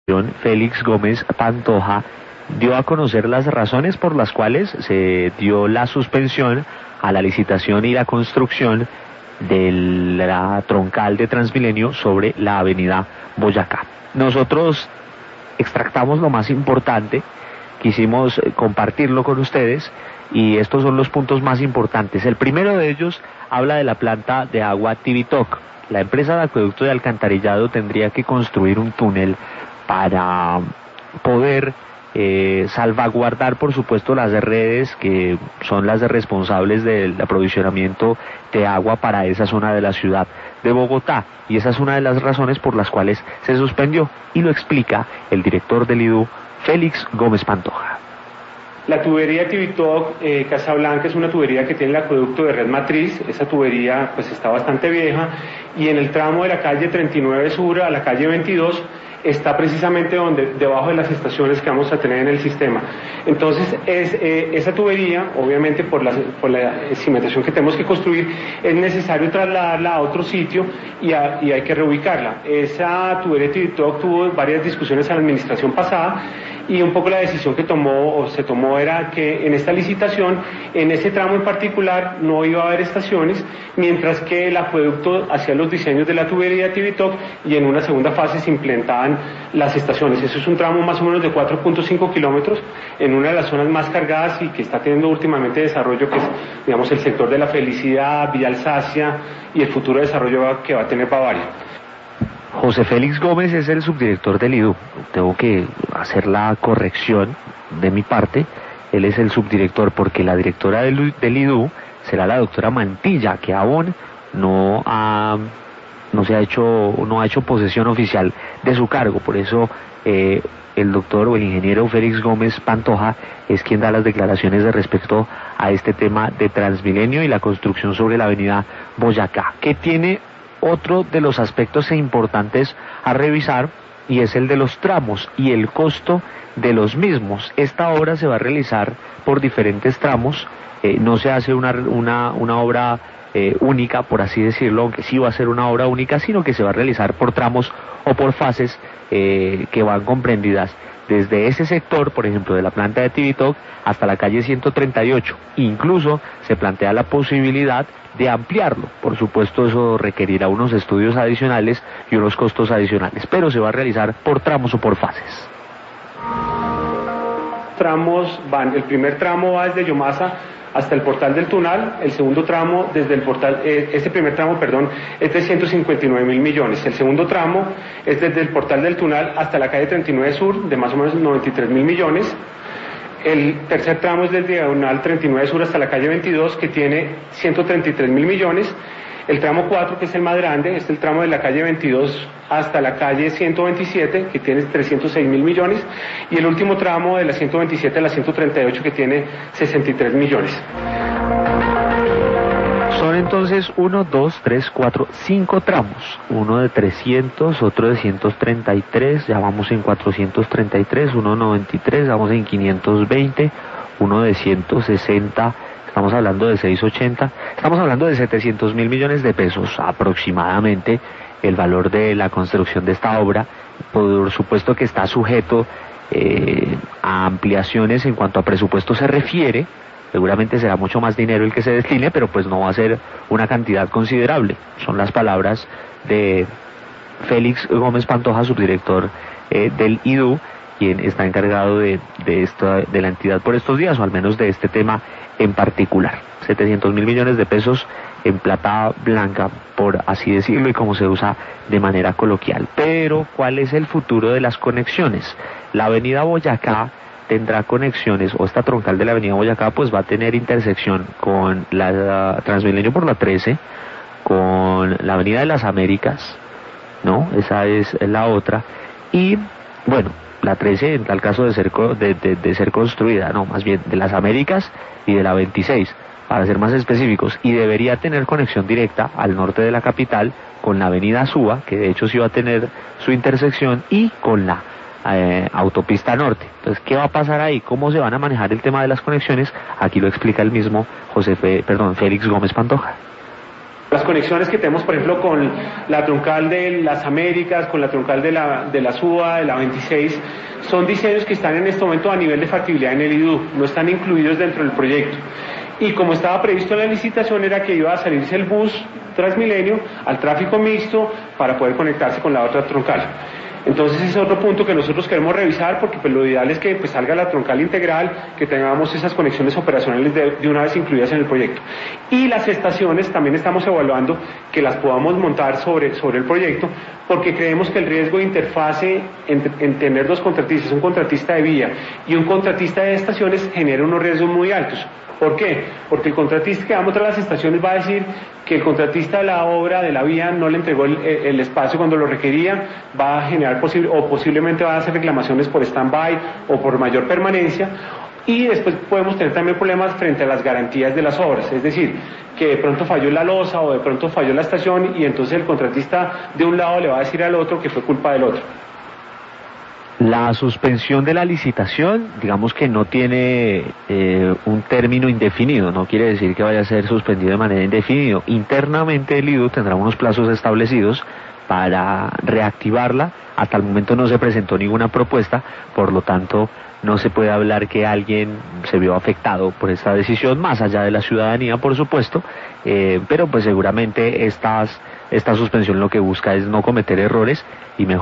Félix Gómez Pantoja dio a conocer las razones por las cuales se dio la suspensión a la licitación y la construcción de la troncal de Transmilenio sobre la avenida Boyacá. Nosotros extractamos lo más importante, quisimos compartirlo con ustedes y estos son los puntos más importantes. El primero de ellos habla de la planta de agua Tibitoc. La empresa de acueducto y alcantarillado tendría que construir un túnel para poder salvaguardar, por supuesto, las redes que son las responsables del aprovisionamiento de agua para esa zona de la ciudad de Bogotá, y esa es una de las razones por las cuales se suspendió, y lo explica el director del IDU, Félix Gómez Pantoja. La tubería Tibitoc Casablanca es una tubería que tiene el acueducto de red matriz. Esa tubería pues está bastante vieja, y en el tramo de la calle 39 Sur a la calle 22 está precisamente debajo de las estaciones que vamos a tener en el sistema. Entonces, esa tubería, obviamente por la cimentación que tenemos que construir, es necesario trasladarla a otro sitio y hay que reubicarla. Esa tubería Tibitoc tuvo varias discusiones en la administración pasada, y un poco la decisión que se tomó era que en esta licitación, en ese tramo en particular, no iba a haber estaciones, mientras que el acueducto hacía los diseños de la tubería Tibitoc y en una segunda fase se implantaban las estaciones. Eso es un tramo más o menos de 4.5 kilómetros en una de las zonas más cargadas y que está teniendo últimamente desarrollo, que es, digamos, el sector de La Felicidad, Villa Alsacia y el futuro desarrollo que va a tener Bavaria. José Félix Gómez es el subdirector del IDU. Tengo que hacer la corrección de mi parte. Él es el subdirector porque la directora del IDU será la doctora Mantilla, que aún no ha hecho posesión oficial de su cargo. Por eso el doctor o el ingeniero Félix Gómez Pantoja es quien da las declaraciones de respecto a este tema de Transmilenio y la construcción sobre la avenida Boyacá, que tiene otro de los aspectos importantes a revisar, y es el de los tramos y el costo de los mismos. Esta obra se va a realizar por diferentes tramos, no se hace una obra única, por así decirlo, aunque sí va a ser una obra única, sino que se va a realizar por tramos o por fases que van comprendidas desde ese sector, por ejemplo, de la planta de Tibitoc hasta la calle 138. Incluso se plantea la posibilidad de ampliarlo. Por supuesto, eso requerirá unos estudios adicionales y unos costos adicionales, pero se va a realizar por tramos o por fases. El primer tramo va desde Yomasa hasta el portal del Tunal, el segundo tramo desde el portal, este primer tramo, es de 159.000 millones, el segundo tramo es desde el portal del Tunal hasta la calle 39 Sur, de más o menos 93.000 millones, el tercer tramo es desde diagonal 39 Sur hasta la calle 22, que tiene 133.000 millones, el tramo 4, que es el más grande, es el tramo de la calle 22 hasta la calle 127, que tiene 306.000 millones, y el último tramo de la 127 a la 138, que tiene 63 millones. Son entonces 1, 2, 3, 4, 5 tramos, uno de 300, otro de 133, ya vamos en 433, uno de 93, vamos en 520, uno de 160, estamos hablando de 680, estamos hablando de 700.000 millones de pesos aproximadamente el valor de la construcción de esta obra. Por supuesto que está sujeto a ampliaciones en cuanto a presupuesto se refiere. Seguramente será mucho más dinero el que se destine, pero pues no va a ser una cantidad considerable. Son las palabras de Félix Gómez Pantoja, subdirector del IDU, quien está encargado de la entidad por estos días, o al menos de este tema en particular. 700.000 millones de pesos en plata blanca, por así decirlo, y como se usa de manera coloquial. Pero, ¿cuál es el futuro de las conexiones? La avenida Boyacá tendrá conexiones, o esta troncal de la avenida Boyacá pues va a tener intersección con la Transmilenio por la 13, con la avenida de las Américas, ¿no? Esa es la otra, y bueno, la 13 en tal caso de ser construida, no, más bien de las Américas y de la 26, para ser más específicos, y debería tener conexión directa al norte de la capital con la avenida Suba, que de hecho sí va a tener su intersección, y con la autopista norte. Entonces, ¿qué va a pasar ahí? ¿Cómo se van a manejar el tema de las conexiones? Aquí lo explica el mismo Félix Gómez Pantoja. Las conexiones que tenemos, por ejemplo, con la troncal de las Américas, con la troncal de la SUA, de la 26, son diseños que están en este momento a nivel de factibilidad en el IDU, no están incluidos dentro del proyecto. Y como estaba previsto en la licitación, era que iba a salirse el bus Transmilenio al tráfico mixto para poder conectarse con la otra troncal. Entonces ese es otro punto que nosotros queremos revisar, porque pues lo ideal es que pues salga la troncal integral, que tengamos esas conexiones operacionales de una vez incluidas en el proyecto. Y las estaciones también estamos evaluando que las podamos montar sobre el proyecto, porque creemos que el riesgo de interfase en tener dos contratistas, un contratista de vía y un contratista de estaciones, genera unos riesgos muy altos. ¿Por qué? Porque el contratista que va a montar las estaciones va a decir que el contratista de la obra de la vía no le entregó el espacio cuando lo requería, va a generar posiblemente va a hacer reclamaciones por stand-by o por mayor permanencia, y después podemos tener también problemas frente a las garantías de las obras, es decir, que de pronto falló la losa o de pronto falló la estación y entonces el contratista de un lado le va a decir al otro que fue culpa del otro. La suspensión de la licitación, digamos que no tiene un término indefinido, no quiere decir que vaya a ser suspendido de manera indefinida. Internamente el IDU tendrá unos plazos establecidos para reactivarla. Hasta el momento no se presentó ninguna propuesta, por lo tanto no se puede hablar que alguien se vio afectado por esta decisión, más allá de la ciudadanía, por supuesto, pero pues seguramente esta suspensión lo que busca es no cometer errores y mejor